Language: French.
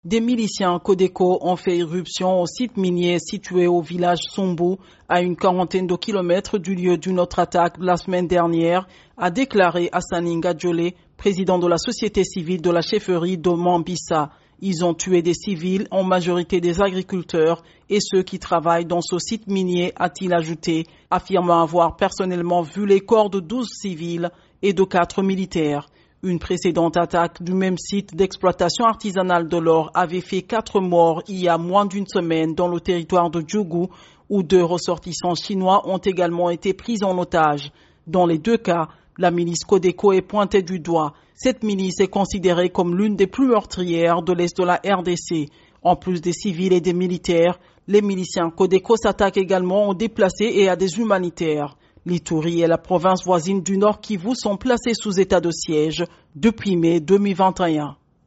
Des miliciens Codeco ont fait irruption au site minier situé au village Sombo, à une quarantaine de kilomètres du lieu d'une autre attaque la semaine dernière, a déclaré Hassan Ngadjolé, président de la société civile de la chefferie de Mambissa. Ils ont tué des civils, en majorité des agriculteurs et ceux qui travaillent dans ce site minier, a-t-il ajouté, affirmant avoir personnellement vu les corps de 12 civils et de 4 militaires. Une précédente attaque du même site d'exploitation artisanale de l'or avait fait 4 morts il y a moins d'une semaine dans le territoire de Djougou, où 2 ressortissants chinois ont également été pris en otage. Dans les 2 cas, la milice Codeco est pointée du doigt. Cette milice est considérée comme l'une des plus meurtrières de l'Est de la RDC. En plus des civils et des militaires, les miliciens Codeco s'attaquent également aux déplacés et à des humanitaires. L'Ituri et la province voisine du Nord Kivu sont placés sous état de siège depuis mai 2021.